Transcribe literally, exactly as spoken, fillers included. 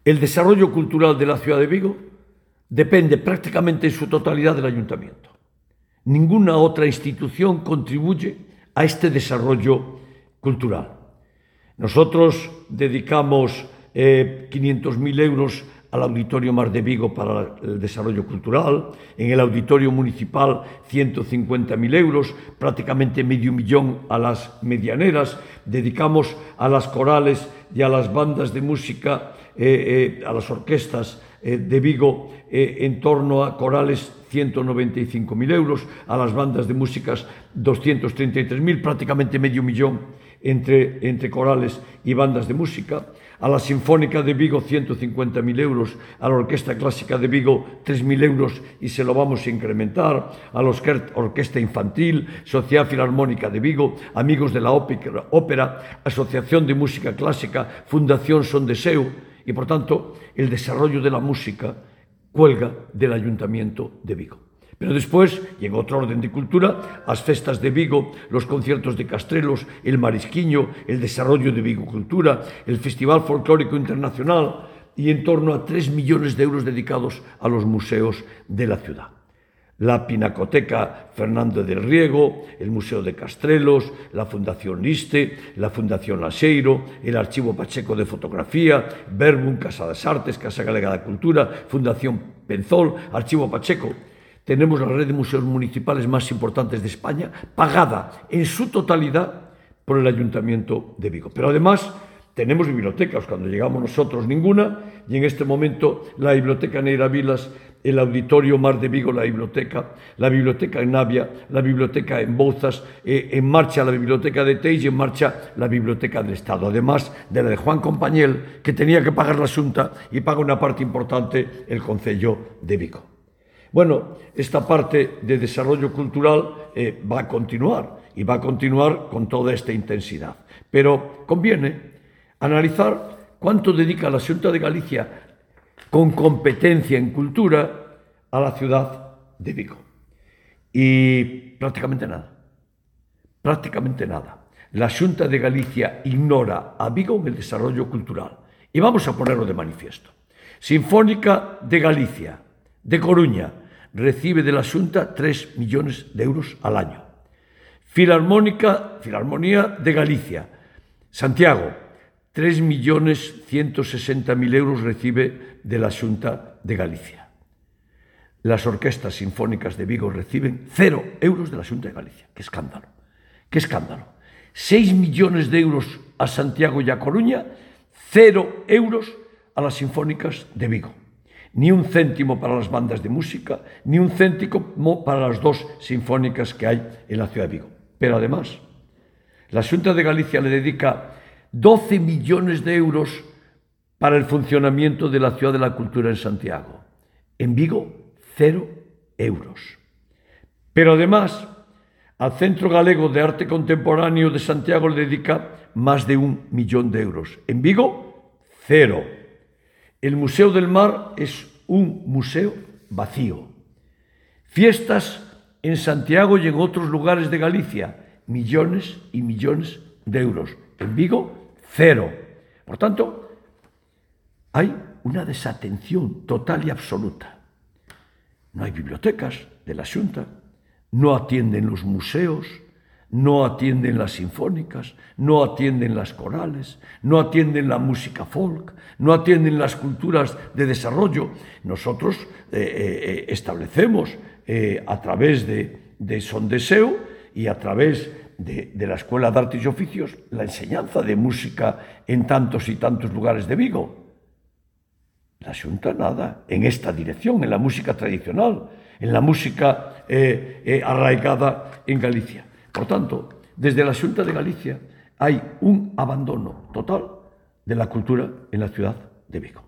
El desarrollo cultural de la ciudad de Vigo depende prácticamente en su totalidad del ayuntamiento. Ninguna otra institución contribuye a este desarrollo cultural. Nosotros dedicamos eh, quinientos mil euros al Auditorio Mar de Vigo para el desarrollo cultural, en el Auditorio Municipal ciento cincuenta mil euros, prácticamente medio millón a las medianeras, dedicamos a las corales y a las bandas de música, eh, eh, a las orquestas eh, de Vigo, eh, en torno a corales ciento noventa y cinco mil euros, a las bandas de músicas doscientos treinta y tres mil, prácticamente medio millón entre, entre corales y bandas de música, a la Sinfónica de Vigo ciento cincuenta mil euros, a la Orquesta Clásica de Vigo tres mil euros y se lo vamos a incrementar, a la Orquesta Infantil, Sociedad Filarmónica de Vigo, Amigos de la Ópera, Ópera, Asociación de Música Clásica, Fundación Son Deseo, y por tanto el desarrollo de la música cuelga del Ayuntamiento de Vigo. Pero después, y en otro orden de cultura, as festas de Vigo, los conciertos de Castrelos, el Marisquiño, el desarrollo de Vigo Cultura, el Festival Folclórico Internacional y en torno a tres millones de euros dedicados a los museos de la ciudad. La Pinacoteca Fernando del Riego, el Museo de Castrelos, la Fundación Liste, la Fundación Laseiro, el Archivo Pacheco de Fotografía, Verbum, Casa das Artes, Casa Galega da Cultura, Fundación Penzol, Archivo Pacheco. Tenemos la red de museos municipales más importantes de España, pagada en su totalidad por el Ayuntamiento de Vigo. Pero además tenemos bibliotecas, cuando llegamos nosotros ninguna, y en este momento la Biblioteca Neira Vilas, el Auditorio Mar de Vigo, la biblioteca, la biblioteca en Navia, la biblioteca en Bouzas, eh, en marcha la biblioteca de Teis y en marcha la biblioteca del Estado, además de la de Juan Compañel, que tenía que pagar la Xunta y paga una parte importante el Concello de Vigo. Bueno, esta parte de desarrollo cultural eh, va a continuar y va a continuar con toda esta intensidad. Pero conviene analizar cuánto dedica la Xunta de Galicia con competencia en cultura a la ciudad de Vigo. Y prácticamente nada. Prácticamente nada. La Xunta de Galicia ignora a Vigo en el desarrollo cultural. Y vamos a ponerlo de manifiesto. Sinfónica de Galicia, de Coruña, recibe de la Xunta tres millones de euros al año. Filarmónica, Filarmonía de Galicia, Santiago, tres millones ciento sesenta mil euros recibe de la Xunta de Galicia. Las orquestas sinfónicas de Vigo reciben cero euros de la Xunta de Galicia. ¡Qué escándalo! ¡Qué escándalo! Seis millones de euros a Santiago y a Coruña, cero euros a las sinfónicas de Vigo. Ni un céntimo para las bandas de música, ni un céntimo para las dos sinfónicas que hay en la ciudad de Vigo. Pero además, la Xunta de Galicia le dedica doce millones de euros para el funcionamiento de la Ciudad de la Cultura en Santiago. En Vigo, cero euros. Pero además, al Centro Galego de Arte Contemporáneo de Santiago le dedica más de un millón de euros. En Vigo, cero. El Museo del Mar es un museo vacío. Fiestas en Santiago y en otros lugares de Galicia, millones y millones de euros. En Vigo, cero. Por tanto, hay una desatención total y absoluta. No hay bibliotecas de la Xunta, no atienden los museos, no atienden las sinfónicas, no atienden las corales, no atienden la música folk, no atienden las culturas de desarrollo. Nosotros eh, eh, establecemos eh, a través de, de Son Deseo y a través de, de la Escuela de Artes y Oficios la enseñanza de música en tantos y tantos lugares de Vigo. La Xunta nada, en esta dirección, en la música tradicional, en la música eh, eh, arraigada en Galicia. Por tanto, desde la Xunta de Galicia hay un abandono total de la cultura en la ciudad de Vigo.